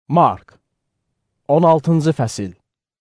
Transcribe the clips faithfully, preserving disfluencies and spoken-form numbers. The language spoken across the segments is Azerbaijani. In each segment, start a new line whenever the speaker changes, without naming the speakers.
Mark on altıncı fəsil.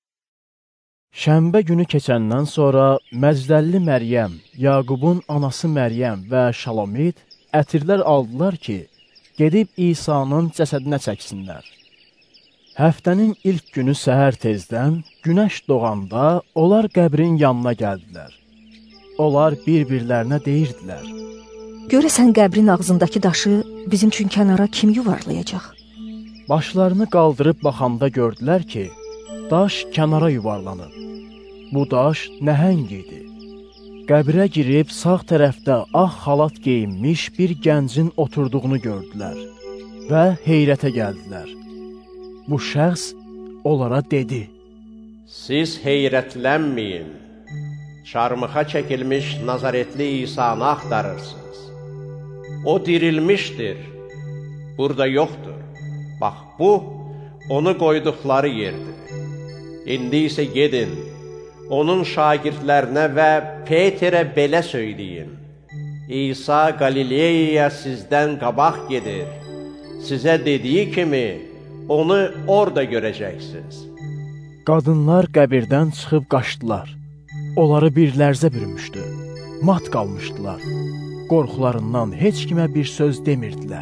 Şənbə günü keçəndən sonra Məcdəlli Məryəm, Yaqubun anası Məryəm və Şalomit ətirlər aldılar ki, gedib İsa'nın cəsədinə çəksinlər. Həftənin ilk günü səhər tezdən, günəş doğanda onlar qəbrin yanına gəldilər. Onlar bir-birlərinə deyirdilər:
Görəsən qəbrin ağzındakı daşı bizim üçün kənara kim yuvarlayacaq?
Başlarını qaldırıb baxanda gördülər ki, daş kənara yuvarlanıb. Bu daş nəhəng idi. Qəbrə girib sağ tərəfdə ağ xalat geyinmiş bir gəncin oturduğunu gördülər və heyrətə gəldilər. Bu şəxs onlara dedi:
Siz heyrətlənməyin, çarmıxa çəkilmiş Nazaretli İsa'nı axtarırsınız. O dirilmişdir, burada yoxdur. Bax, bu, onu qoyduqları yerdir. İndi isə gedin, onun şagirdlərinə və Peterə belə söyləyin: İsa Qalileyaya sizdən qabaq gedir. Sizə dediyi kimi, onu orada görəcəksiniz.
Qadınlar qəbirdən çıxıb qaçdılar. Onları bir lərzə bürümüşdü. Mat qalmışdılar. Qorxularından heç kimə bir söz demirdilər.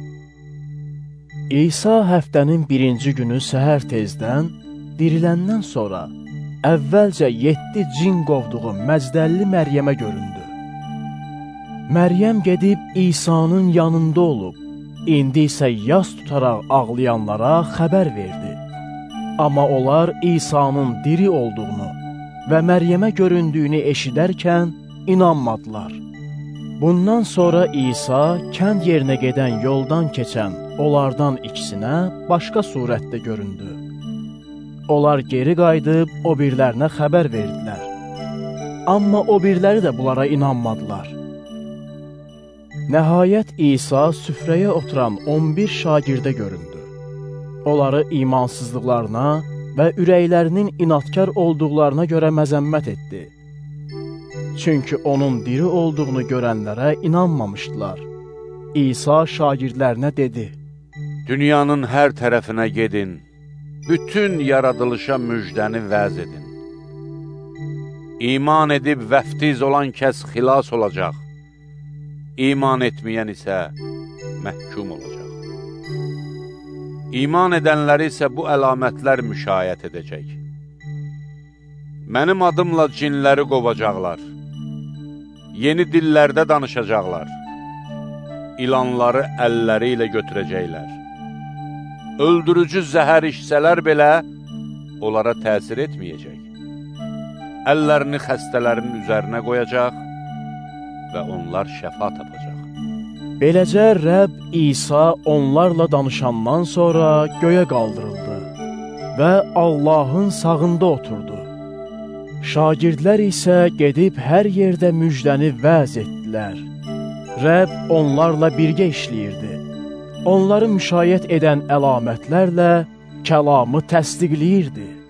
İsa həftənin birinci günü səhər tezdən, diriləndən sonra əvvəlcə yeddi cin qovduğu Məcdəlli Məryəmə göründü. Məryəm gedib İsa'nın yanında olub, indi isə yas tutaraq ağlayanlara xəbər verdi. Amma onlar İsa'nın diri olduğunu və Məryəmə göründüyünü eşidərkən inanmadılar. Bundan sonra İsa kənd yerinə gedən yoldan keçən onlardan ikisinə başqa surətdə göründü. Onlar geri qayıdıb o birlərinə xəbər verdilər. Amma o birləri də bunlara inanmadılar. Nəhayət İsa süfrəyə oturan on bir şagirdə göründü. Onları imansızlıqlarına və ürəklərinin inadkar olduqlarına görə məzəmmət etdi. Çünki onun diri olduğunu görənlərə inanmamışdılar. İsa şagirdlərinə dedi:
Dünyanın hər tərəfinə gedin, bütün yaradılışa müjdəni vəz edin. İman edib vəftiz olan kəs xilas olacaq, iman etməyən isə məhkum olacaq. İman edənləri isə bu əlamətlər müşayiət edəcək. Mənim adımla cinləri qovacaqlar, yeni dillərdə danışacaqlar, ilanları əlləri ilə götürəcəklər. Öldürücü zəhər içsələr belə onlara təsir etməyəcək. Əllərini xəstələrin üzərinə qoyacaq və onlar şəfa tapacaq.
Beləcə Rəbb İsa onlarla danışandan sonra göyə qaldırıldı və Allahın sağında oturdu. Şagirdlər isə gedib hər yerdə müjdəni vəz etdilər. Rəbb onlarla birgə işləyirdi. Onları müşayiət edən əlamətlərlə kəlamı təsdiqləyirdi.